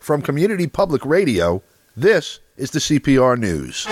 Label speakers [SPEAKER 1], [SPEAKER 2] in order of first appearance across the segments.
[SPEAKER 1] From Community Public Radio, this is the CPR News.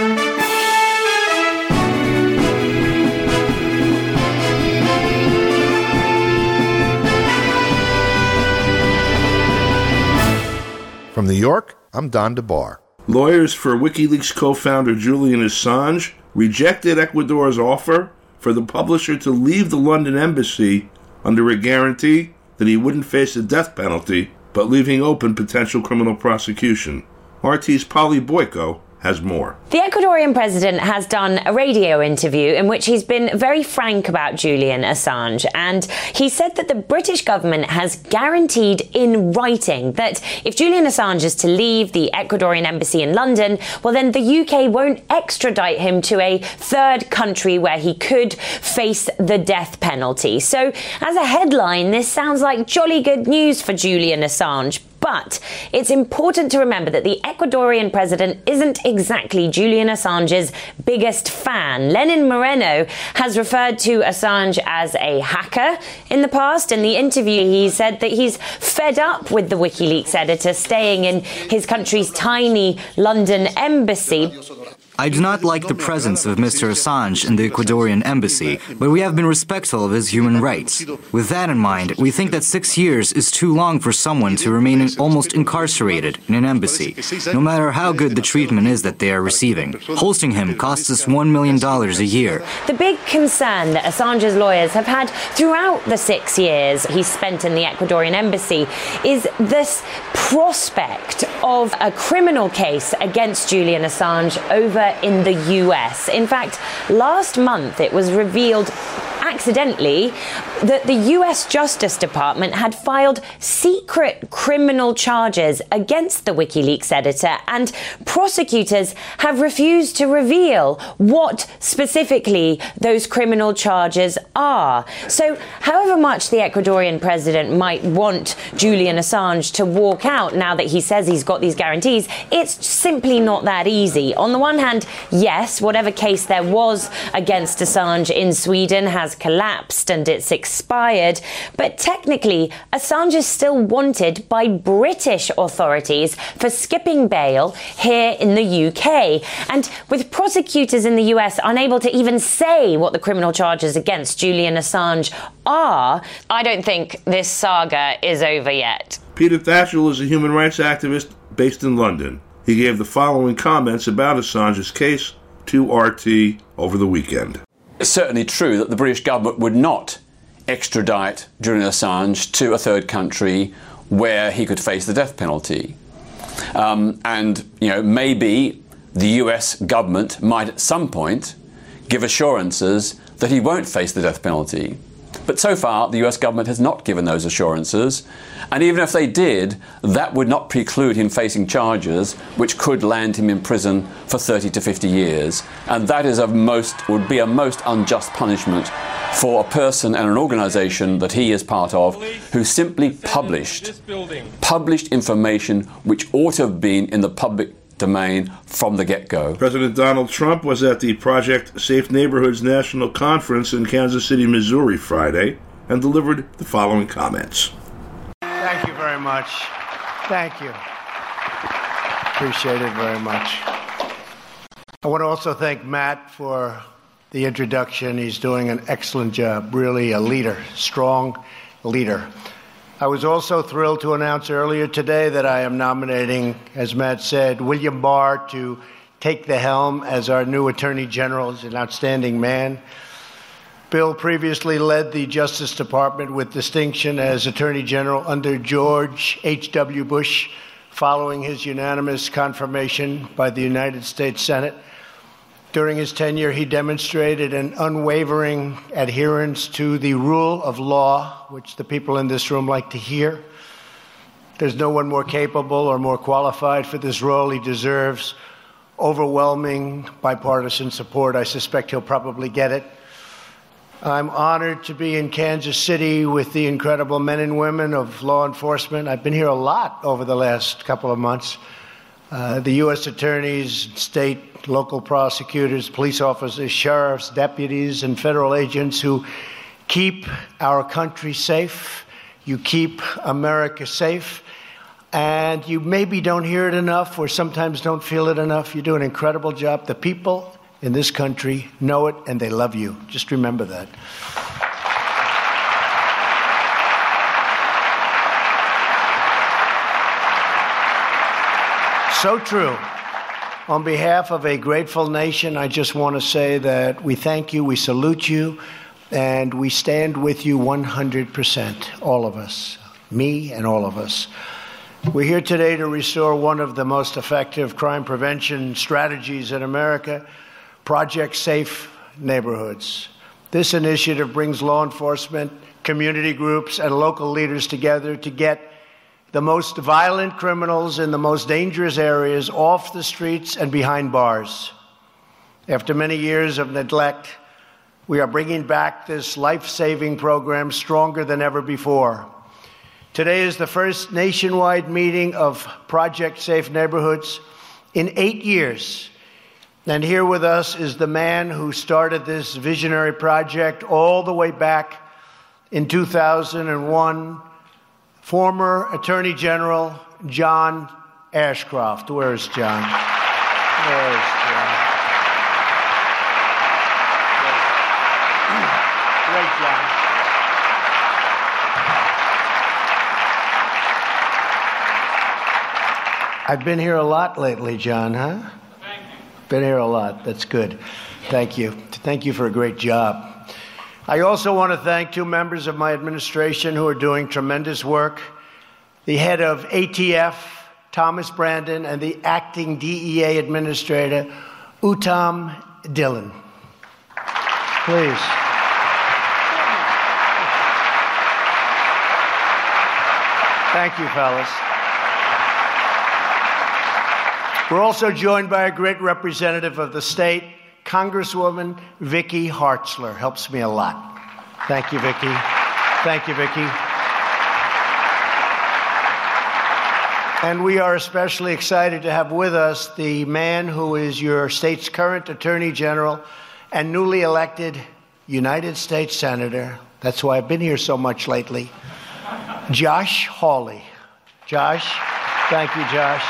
[SPEAKER 1] From New York, I'm Don DeBar.
[SPEAKER 2] Lawyers for WikiLeaks co-founder Julian Assange rejected Ecuador's offer for the publisher to leave the London embassy under a guarantee that he wouldn't face the death penalty, but leaving open potential criminal prosecution. RT's Polly Boyko has more.
[SPEAKER 3] The Ecuadorian president has done a radio interview in which he's been very frank about Julian Assange, and he said that the British government has guaranteed in writing that if Julian Assange is to leave the Ecuadorian embassy in London, well then the UK won't extradite him to a third country where he could face the death penalty. So as a headline, this sounds like jolly good news for Julian Assange. But it's important to remember that the Ecuadorian president isn't exactly Julian Assange's biggest fan. Lenin Moreno has referred to Assange as a hacker in the past. In the interview, he said that he's fed up with the WikiLeaks editor staying in his country's tiny London embassy.
[SPEAKER 4] I do not like the presence of Mr. Assange in the Ecuadorian embassy, but we have been respectful of his human rights. With that in mind, we think that 6 years is too long for someone to remain almost incarcerated in an embassy, no matter how good the treatment is that they are receiving. Hosting him costs us $1 million a year.
[SPEAKER 3] The big concern that Assange's lawyers have had throughout the 6 years he spent in the Ecuadorian embassy is this prospect of a criminal case against Julian Assange over in the US. In fact, last month it was revealed accidentally that the US Justice Department had filed secret criminal charges against the WikiLeaks editor, and prosecutors have refused to reveal what specifically those criminal charges are. So however much the Ecuadorian president might want Julian Assange to walk out now that he says he's got these guarantees, it's simply not that easy. On the one hand, yes, whatever case there was against Assange in Sweden has collapsed and it's expired, but technically Assange is still wanted by British authorities for skipping bail here in the UK. And with prosecutors in the US unable to even say what the criminal charges against Julian Assange are, I don't think this saga is over yet.
[SPEAKER 2] Peter Tatchell is a human rights activist based in London. He gave the following comments about Assange's case to RT over the weekend.
[SPEAKER 5] It's certainly true that the British government would not extradite Julian Assange to a third country where he could face the death penalty. Maybe the US government might at some point give assurances that he won't face the death penalty. But so far, the US government has not given those assurances. And even if they did, that would not preclude him facing charges which could land him in prison for 30 to 50 years. And that is would be a most unjust punishment for a person and an organisation that he is part of who simply published information which ought to have been in the public domain from the get-go.
[SPEAKER 2] President Donald Trump was at the Project Safe Neighborhoods National Conference in Kansas City, Missouri Friday and delivered the following comments.
[SPEAKER 6] Thank you very much. Thank you. Appreciate it very much. I want to also thank Matt for the introduction. He's doing an excellent job. Really a leader, strong leader. I was also thrilled to announce earlier today that I am nominating, as Matt said, William Barr to take the helm as our new Attorney General. He's an outstanding man. Bill previously led the Justice Department with distinction as Attorney General under George H.W. Bush, following his unanimous confirmation by the United States Senate. During his tenure, he demonstrated an unwavering adherence to the rule of law, which the people in this room like to hear. There's no one more capable or more qualified for this role. He deserves overwhelming bipartisan support. I suspect he'll probably get it. I'm honored to be in Kansas City with the incredible men and women of law enforcement. I've been here a lot over the last couple of months. The U.S. attorneys, state, local prosecutors, police officers, sheriffs, deputies, and federal agents who keep our country safe. You keep America safe. And you maybe don't hear it enough or sometimes don't feel it enough. You do an incredible job. The people in this country know it and they love you. Just remember that. So true. On behalf of a grateful nation, I just want to say that we thank you, we salute you, and we stand with you 100%, all of us, me and all of us. We're here today to restore one of the most effective crime prevention strategies in America, Project Safe Neighborhoods. This initiative brings law enforcement, community groups, and local leaders together to get the most violent criminals in the most dangerous areas off the streets and behind bars. After many years of neglect, we are bringing back this life-saving program stronger than ever before. Today is the first nationwide meeting of Project Safe Neighborhoods in 8 years. And here with us is the man who started this visionary project all the way back in 2001, former Attorney General John Ashcroft. Where's John? Where's John? Great John. I've been here a lot lately, John, huh? Thank you. Been here a lot. That's good. Thank you. Thank you for a great job. I also want to thank two members of my administration who are doing tremendous work. The head of ATF, Thomas Brandon, and the acting DEA administrator, Uttam Dhillon. Please. Thank you, fellas. We're also joined by a great representative of the state, Congresswoman Vicky Hartzler. Helps me a lot. Thank you, Vicky. Thank you, Vicky. And we are especially excited to have with us the man who is your state's current Attorney General and newly elected United States Senator. That's why I've been here so much lately. Josh Hawley. Josh, thank you, Josh.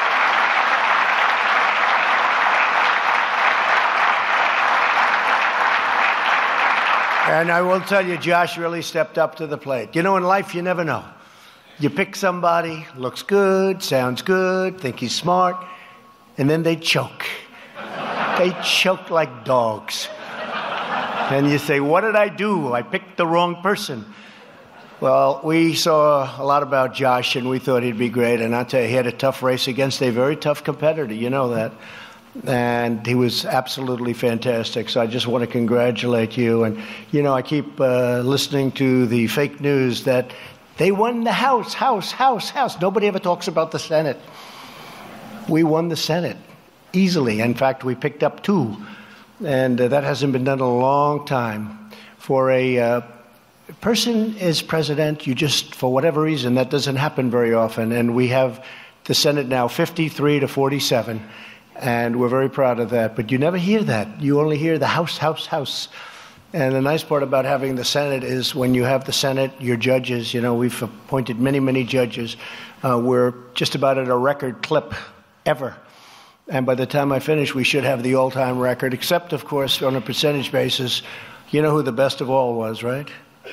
[SPEAKER 6] And I will tell you, Josh really stepped up to the plate. You know, in life, you never know. You pick somebody, looks good, sounds good, think he's smart, and then they choke. They choke like dogs. And you say, what did I do? I picked the wrong person. Well, we saw a lot about Josh, and we thought he'd be great. And I'll tell you, he had a tough race against a very tough competitor. You know that. And he was absolutely fantastic. So I just want to congratulate you. And, you know, I keep listening to the fake news that they won the House. Nobody ever talks about the Senate. We won the Senate easily. In fact, we picked up 2. And that hasn't been done in a long time. For a person as president, you just, for whatever reason, that doesn't happen very often. And we have the Senate now 53 to 47. And we're very proud of that. But you never hear that. You only hear the House. And the nice part about having the Senate is when you have the Senate, your judges, you know, we've appointed many, many judges. We're just about at a record clip ever. And by the time I finish, we should have the all-time record, except, of course, on a percentage basis, you know who the best of all was, right?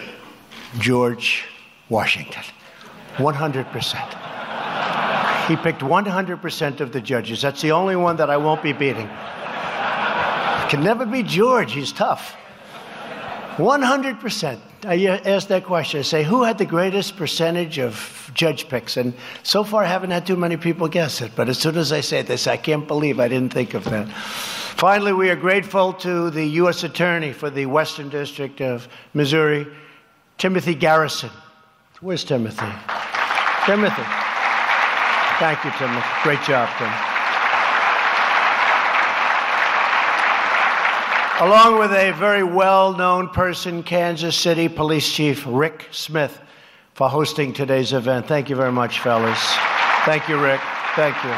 [SPEAKER 6] George Washington. 100%. He picked 100% of the judges. That's the only one that I won't be beating. Can never beat George. He's tough. 100%. I asked that question. I say, who had the greatest percentage of judge picks? And so far, I haven't had too many people guess it. But as soon as I say it, they say, I can't believe I didn't think of that. Finally, we are grateful to the U.S. Attorney for the Western District of Missouri, Timothy Garrison. Where's Timothy? Timothy. Thank you, Timothy. Great job, Tim. Along with a very well-known person, Kansas City Police Chief Rick Smith, for hosting today's event. Thank you very much, fellas. Thank you, Rick. Thank you.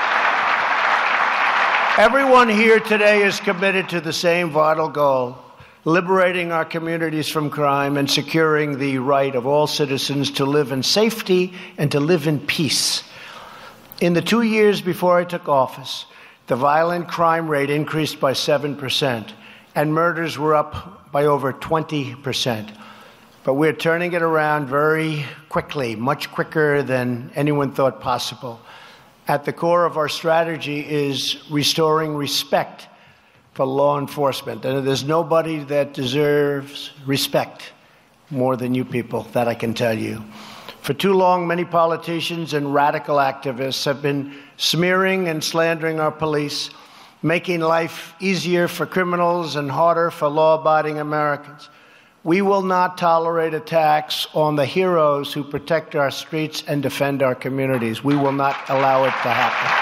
[SPEAKER 6] Everyone here today is committed to the same vital goal, liberating our communities from crime, and securing the right of all citizens to live in safety and to live in peace. In the 2 years before I took office, the violent crime rate increased by 7%, and murders were up by over 20%. But we're turning it around very quickly, much quicker than anyone thought possible. At the core of our strategy is restoring respect for law enforcement. And there's nobody that deserves respect more than you people, that I can tell you. For too long, many politicians and radical activists have been smearing and slandering our police, making life easier for criminals and harder for law-abiding Americans. We will not tolerate attacks on the heroes who protect our streets and defend our communities. We will not allow it to happen.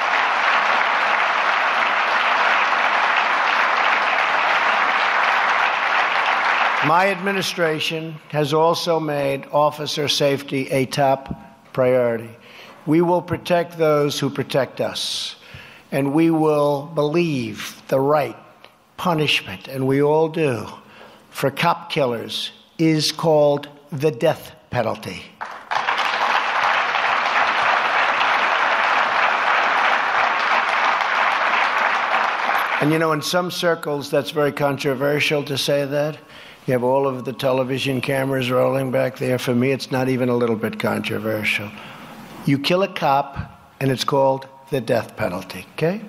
[SPEAKER 6] My administration has also made officer safety a top priority. We will protect those who protect us, and we will believe the right punishment, and we all do, for cop killers is called the death penalty. And you know, in some circles, that's very controversial to say that. You have all of the television cameras rolling back there. For me, it's not even a little bit controversial. You kill a cop, and it's called the death penalty, okay?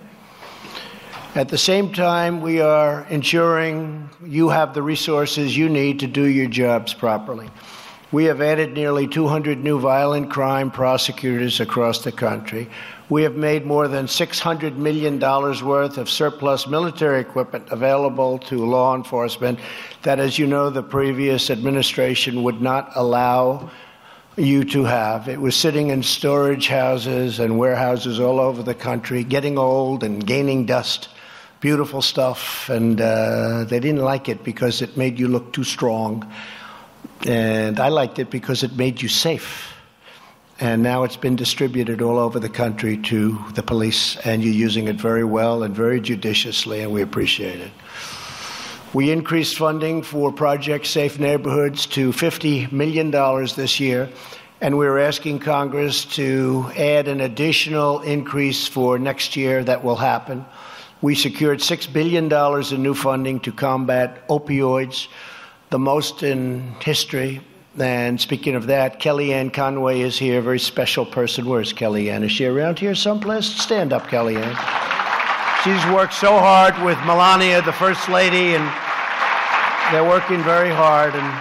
[SPEAKER 6] At the same time, we are ensuring you have the resources you need to do your jobs properly. We have added nearly 200 new violent crime prosecutors across the country. We have made more than $600 million worth of surplus military equipment available to law enforcement that, as you know, the previous administration would not allow you to have. It was sitting in storage houses and warehouses all over the country, getting old and gaining dust. Beautiful stuff, and they didn't like it because it made you look too strong. And I liked it because it made you safe. And now it's been distributed all over the country to the police, and you're using it very well and very judiciously, and we appreciate it. We increased funding for Project Safe Neighborhoods to $50 million this year, and we're asking Congress to add an additional increase for next year that will happen. We secured $6 billion in new funding to combat opioids, the most in history. And speaking of that, Kellyanne Conway is here, a very special person. Where's Kellyanne? Is she around here someplace? Stand up, Kellyanne. She's worked so hard with Melania, the First Lady, and they're working very hard. And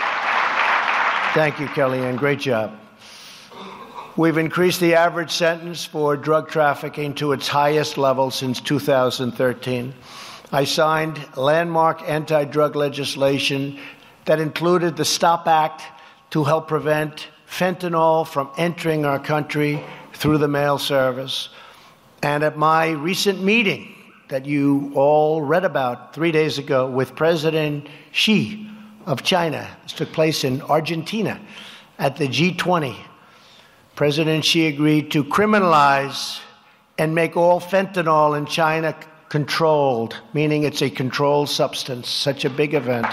[SPEAKER 6] thank you, Kellyanne. Great job. We've increased the average sentence for drug trafficking to its highest level since 2013. I signed landmark anti-drug legislation that included the STOP Act to help prevent fentanyl from entering our country through the mail service. And at my recent meeting that you all read about 3 days ago with President Xi of China, this took place in Argentina at the G20, President Xi agreed to criminalize and make all fentanyl in China controlled, meaning it's a controlled substance, such a big event.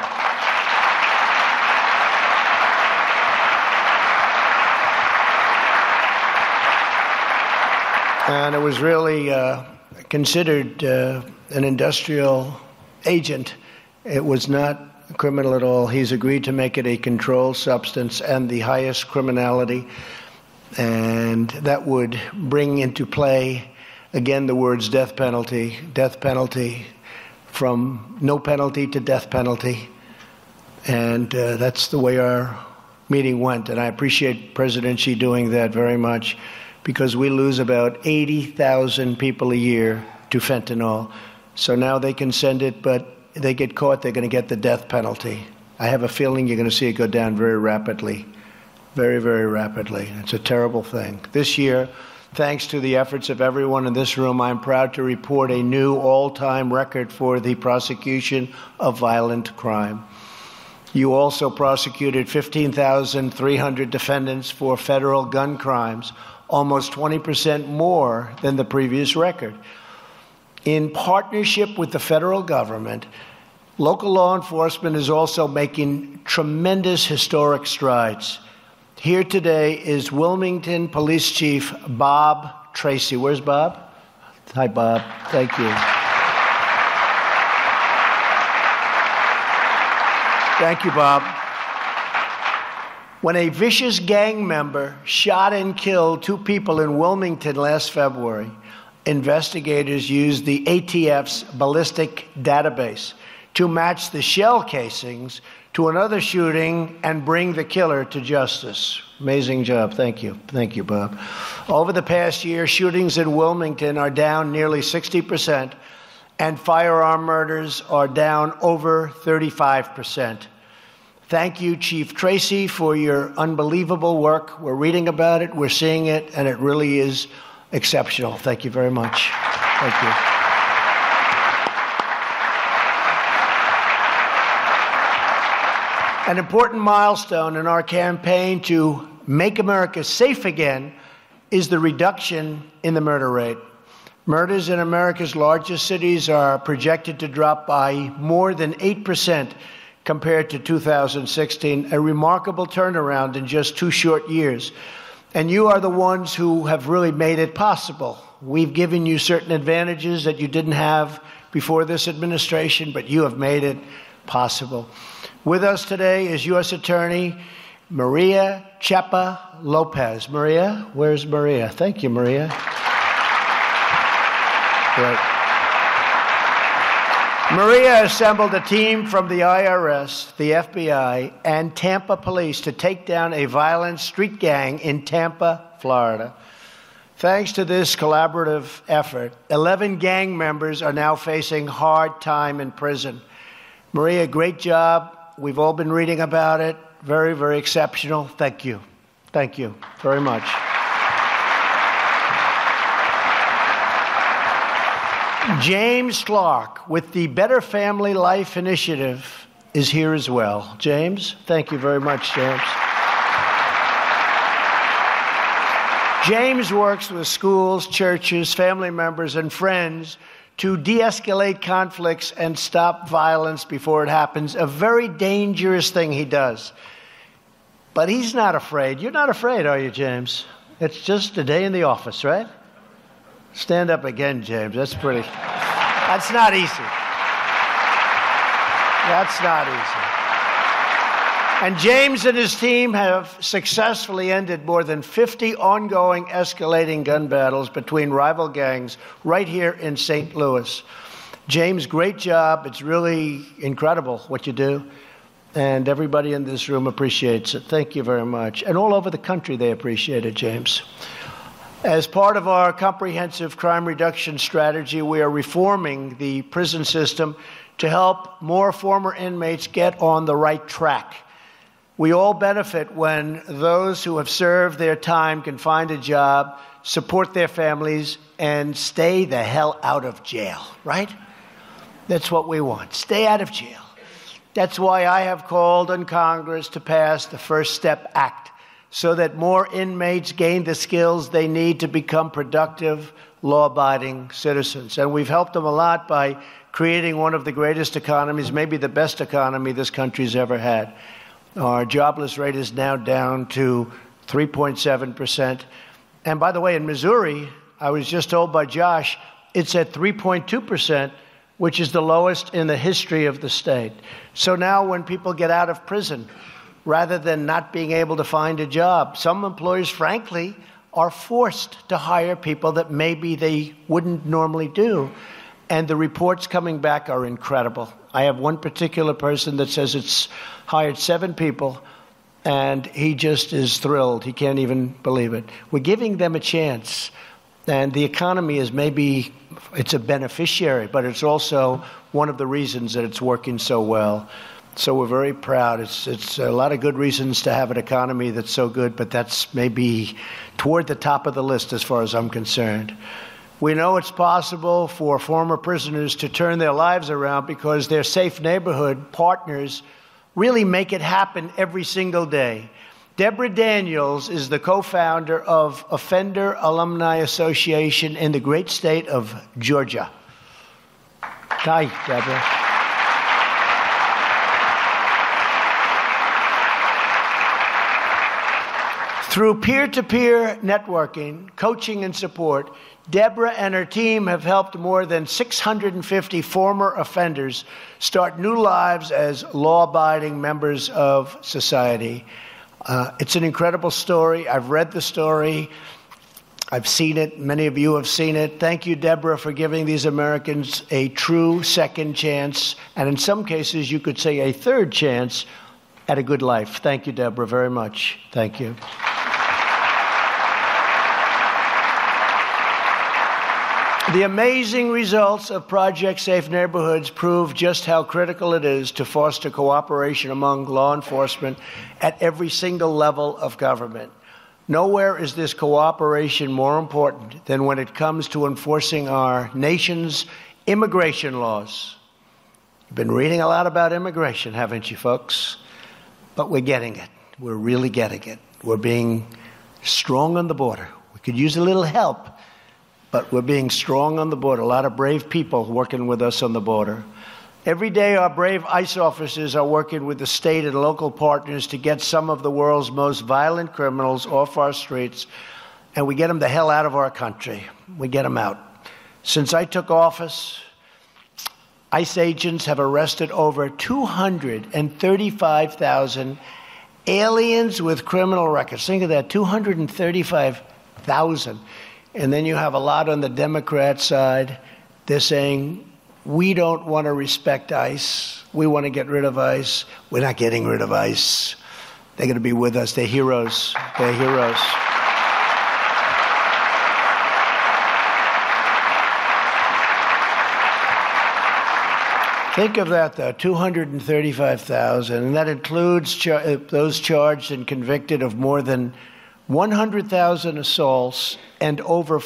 [SPEAKER 6] And it was really considered an industrial agent. It was not criminal at all. He's agreed to make it a controlled substance and the highest criminality. And that would bring into play, again, the words death penalty, from no penalty to death penalty. And that's the way our meeting went. And I appreciate President Xi doing that very much, because we lose about 80,000 people a year to fentanyl. So now they can send it, but they get caught, they're going to get the death penalty. I have a feeling you're going to see it go down very rapidly. Very, very rapidly. It's a terrible thing. This year, thanks to the efforts of everyone in this room, I'm proud to report a new all-time record for the prosecution of violent crime. You also prosecuted 15,300 defendants for federal gun crimes, almost 20% more than the previous record. In partnership with the federal government, Local law enforcement is also making tremendous historic strides. Here today is Wilmington Police Chief Bob Tracy. Where's Bob? Hi, Bob. Thank you. Thank you, Bob. When a vicious gang member shot and killed 2 people in Wilmington last February, investigators used the ATF's ballistic database to match the shell casings to another shooting and bring the killer to justice. Amazing job. Thank you. Thank you, Bob. Over the past year, shootings in Wilmington are down nearly 60%, and firearm murders are down over 35%. Thank you, Chief Tracy, for your unbelievable work. We're reading about it, we're seeing it, and it really is exceptional. Thank you very much. Thank you. An important milestone in our campaign to make America safe again is the reduction in the murder rate. Murders in America's largest cities are projected to drop by more than 8% compared to 2016, a remarkable turnaround in just 2 short years. And you are the ones who have really made it possible. We've given you certain advantages that you didn't have before this administration, but you have made it possible. With us today is U.S. Attorney Maria Chapa Lopez. Maria, where's Maria? Thank you, Maria. Great. Maria assembled a team from the IRS, the FBI, and Tampa Police to take down a violent street gang in Tampa, Florida. Thanks to this collaborative effort, 11 gang members are now facing hard time in prison. Maria, great job. We've all been reading about it. Very, very exceptional. Thank you. Thank you very much. James Clark with the Better Family Life Initiative is here as well. James, thank you very much, James. James works with schools, churches, family members, and friends to de-escalate conflicts and stop violence before it happens, a very dangerous thing he does. But he's not afraid. You're not afraid, are you, James? It's just a day in the office, right? Stand up again, James. That's not easy. That's not easy. And James and his team have successfully ended more than 50 ongoing escalating gun battles between rival gangs right here in St. Louis. James, great job. It's really incredible what you do. And everybody in this room appreciates it. Thank you very much. And all over the country, they appreciate it, James. As part of our comprehensive crime reduction strategy, we are reforming the prison system to help more former inmates get on the right track. We all benefit when those who have served their time can find a job, support their families, and stay the hell out of jail, right? That's what we want. Stay out of jail. That's why I have called on Congress to pass the First Step Act, so that more inmates gain the skills they need to become productive, law-abiding citizens. And we've helped them a lot by creating one of the greatest economies, maybe the best economy this country's ever had. Our jobless rate is now down to 3.7%. And by the way, in Missouri, I was just told by Josh, it's at 3.2%, which is the lowest in the history of the state. So now when people get out of prison, rather than not being able to find a job, some employers, frankly, are forced to hire people that maybe they wouldn't normally do. And the reports coming back are incredible. I have one particular person that says it's hired 7 people, and he just is thrilled. He can't even believe it. We're giving them a chance. And the economy is maybe, it's a beneficiary, but it's also one of the reasons that it's working so well. So we're very proud. It's a lot of good reasons to have an economy that's so good, but that's maybe toward the top of the list as far as I'm concerned. We know it's possible for former prisoners to turn their lives around because their safe neighborhood partners really make it happen every single day. Deborah Daniels is the co-founder of Offender Alumni Association in the great state of Georgia. Hi, Deborah. Through peer-to-peer networking, coaching, and support, Deborah and her team have helped more than 650 former offenders start new lives as law-abiding members of society. It's an incredible story. I've read the story. I've seen it. Many of you have seen it. Thank you, Deborah, for giving these Americans a true second chance, and in some cases, you could say a third chance at a good life. Thank you, Deborah, very much. Thank you. The amazing results of Project Safe Neighborhoods prove just how critical it is to foster cooperation among law enforcement at every single level of government. Nowhere is this cooperation more important than when it comes to enforcing our nation's immigration laws. You've been reading a lot about immigration, haven't you, folks? But we're getting it. We're really getting it. We're being strong on the border. We could use a little help, but we're being strong on the border. A lot of brave people working with us on the border. Every day, our brave ICE officers are working with the state and local partners to get some of the world's most violent criminals off our streets, and we get them the hell out of our country. We get them out. Since I took office, ICE agents have arrested over 235,000 aliens with criminal records. Think of that, 235,000. And then you have a lot on the Democrat side. They're saying, we don't want to respect ICE. We want to get rid of ICE. We're not getting rid of ICE. They're going to be with us. They're heroes. They're heroes. Think of that, though, 235,000. And that includes those charged and convicted of more than 100,000 assaults and over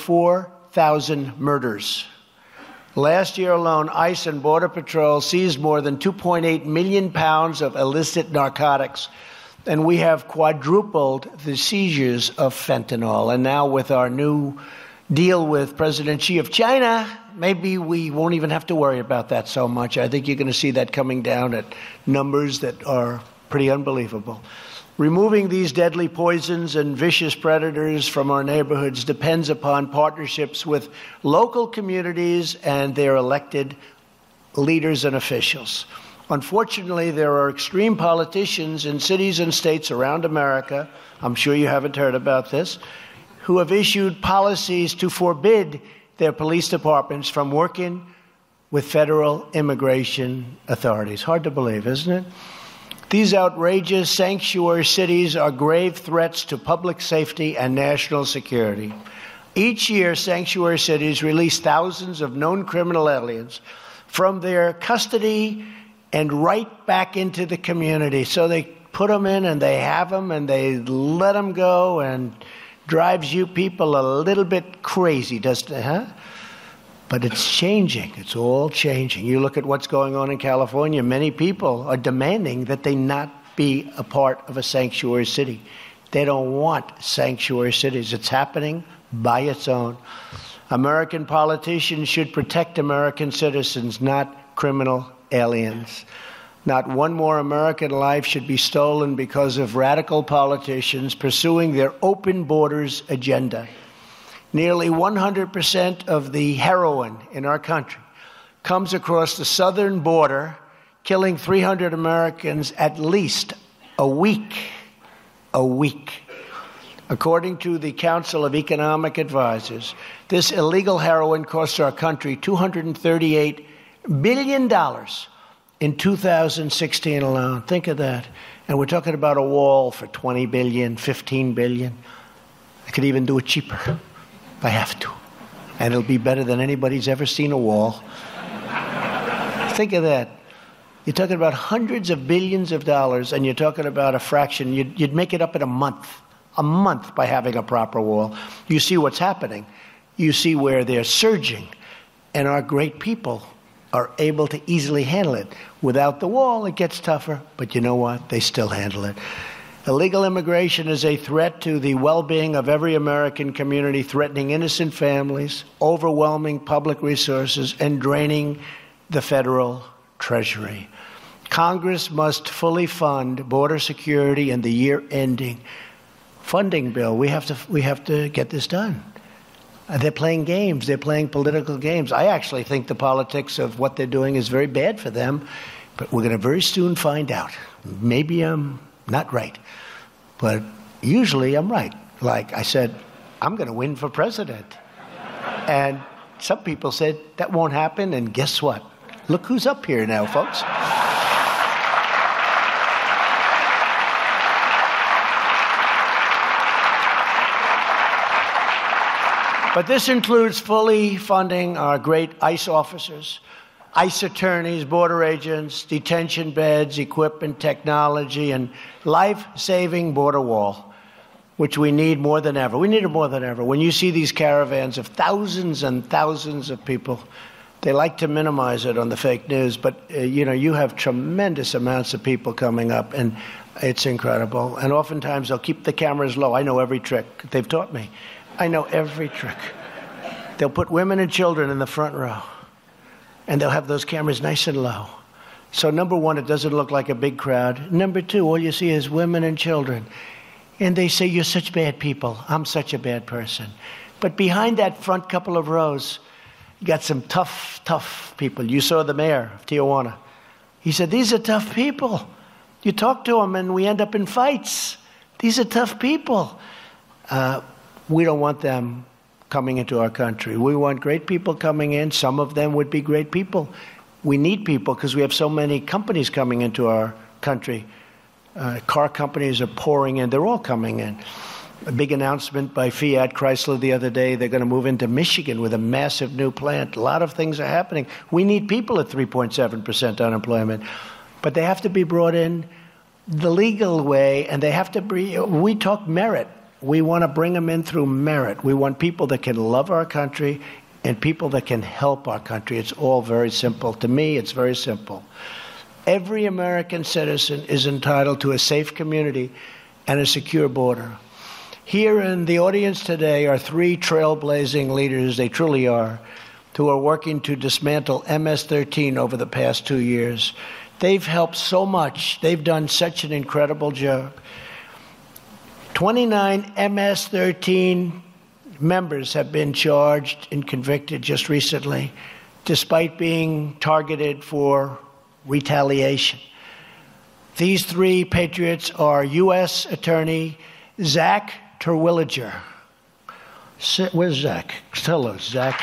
[SPEAKER 6] 4,000 murders. Last year alone, ICE and Border Patrol seized more than 2.8 million pounds of illicit narcotics, and we have quadrupled the seizures of fentanyl. And now with our new deal with President Xi of China, maybe we won't even have to worry about that so much. I think you're going to see that coming down at numbers that are pretty unbelievable. Removing these deadly poisons and vicious predators from our neighborhoods depends upon partnerships with local communities and their elected leaders and officials. Unfortunately, there are extreme politicians in cities and states around America, I'm sure you haven't heard about this, who have issued policies to forbid their police departments from working with federal immigration authorities. Hard to believe, isn't it? These outrageous sanctuary cities are grave threats to public safety and national security. Each year, sanctuary cities release thousands of known criminal aliens from their custody and right back into the community. So they put them in and they have them and they let them go, and drives you people a little bit crazy, doesn't it, huh? But it's changing. It's all changing. You look at what's going on in California. Many people are demanding that they not be a part of a sanctuary city. They don't want sanctuary cities. It's happening by its own. American politicians should protect American citizens, not criminal aliens. Not one more American life should be stolen because of radical politicians pursuing their open borders agenda. Nearly 100% of the heroin in our country comes across the southern border, killing 300 Americans at least a week. A week. According to the Council of Economic Advisors, this illegal heroin cost our country $238 billion in 2016 alone. Think of that. And we're talking about a wall for $20 billion, $15 billion. I could even do it cheaper. I have to. And it'll be better than anybody's ever seen a wall. Think of that. You're talking about hundreds of billions of dollars, and you're talking about a fraction. You'd make it up in a month by having a proper wall. You see what's happening. You see where they're surging, and our great people are able to easily handle it. Without the wall, it gets tougher, but you know what? They still handle it. Illegal immigration is a threat to the well-being of every American community, threatening innocent families, overwhelming public resources, and draining the federal treasury. Congress must fully fund border security in the year ending. funding bill. We have to get this done. They're playing games. They're playing political games. I actually think the politics of what they're doing is very bad for them, but we're going to very soon find out. Maybe I'm not right, but usually I'm right. Like I said, I'm going to win for president. And some people said that won't happen, and guess what? Look who's up here now, folks. But this includes fully funding our great ICE officers, ICE attorneys, border agents, detention beds, equipment, technology, and life-saving border wall, which we need more than ever. We need it more than ever. When you see these caravans of thousands and thousands of people, they like to minimize it on the fake news, but you have tremendous amounts of people coming up, and it's incredible. And oftentimes they'll keep the cameras low. I know every trick. They've taught me. I know every trick. They'll put women and children in the front row, and they'll have those cameras nice and low. So number one, it doesn't look like a big crowd. Number two, all you see is women and children. And they say, you're such bad people. I'm such a bad person. But behind that front couple of rows, you got some tough people. You saw the mayor of Tijuana. He said, these are tough people. You talk to them and we end up in fights. These are tough people. We don't want them coming into our country. We want great people coming in. Some of them would be great people. We need people because we have so many companies coming into our country. Car companies are pouring in. They're all coming in. A big announcement by Fiat Chrysler the other day. They're going to move into Michigan with a massive new plant. A lot of things are happening. We need people at 3.7% unemployment. But they have to be brought in the legal way, and they have to be, we talk merit. We want to bring them in through merit. We want people that can love our country and people that can help our country. It's all very simple. To me, it's very simple. Every American citizen is entitled to a safe community and a secure border. Here in the audience today are three trailblazing leaders, they truly are, who are working to dismantle MS-13 over the past 2 years. They've helped so much. They've done such an incredible job. 29 MS-13 members have been charged and convicted just recently, despite being targeted for retaliation. These three patriots are U.S. Attorney Zach Terwilliger. Where's Zach? Tell us, Zach.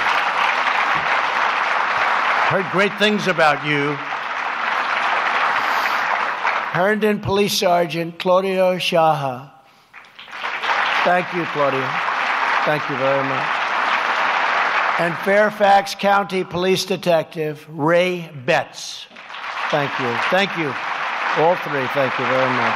[SPEAKER 6] Heard great things about you. Herndon Police Sergeant Claudio Shaha. Thank you, Claudio. Thank you very much. And Fairfax County Police Detective Ray Betts. Thank you. Thank you. All three, thank you very much.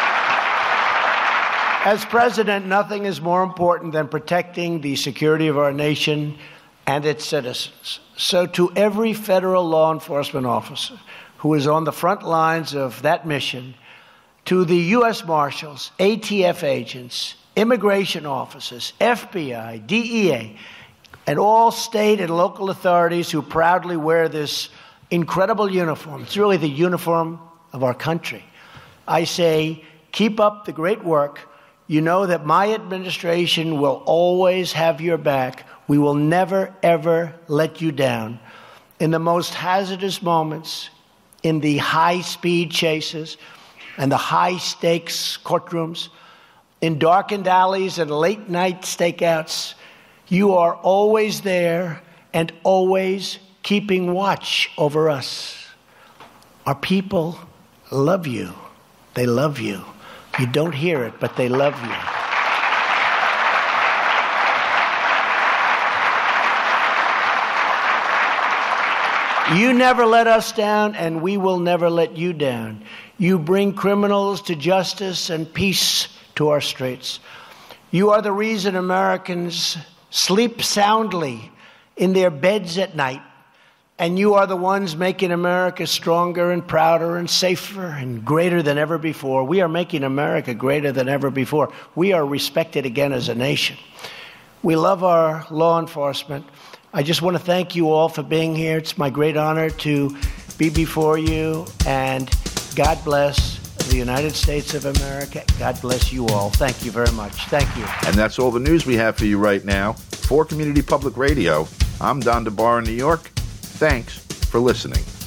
[SPEAKER 6] As president, nothing is more important than protecting the security of our nation and its citizens. So to every federal law enforcement officer who is on the front lines of that mission, to the U.S. Marshals, ATF agents, immigration officers, FBI, DEA, and all state and local authorities who proudly wear this incredible uniform. It's really the uniform of our country. I say, keep up the great work. You know that my administration will always have your back. We will never, ever let you down. In the most hazardous moments, in the high-speed chases and the high-stakes courtrooms, in darkened alleys and late-night stakeouts, you are always there and always keeping watch over us. Our people love you. They love you. You don't hear it, but they love you. You never let us down, and we will never let you down. You bring criminals to justice and peace to our streets. You are the reason Americans sleep soundly in their beds at night, and you are the ones making America stronger and prouder and safer and greater than ever before. We are making America greater than ever before. We are respected again as a nation. We love our law enforcement. I just want to thank you all for being here. It's my great honor to be before you, and God bless to the United States of America. God bless you all. Thank you very much. Thank you.
[SPEAKER 1] And that's all the news we have for you right now. For Community Public Radio, I'm Don DeBar in New York. Thanks for listening.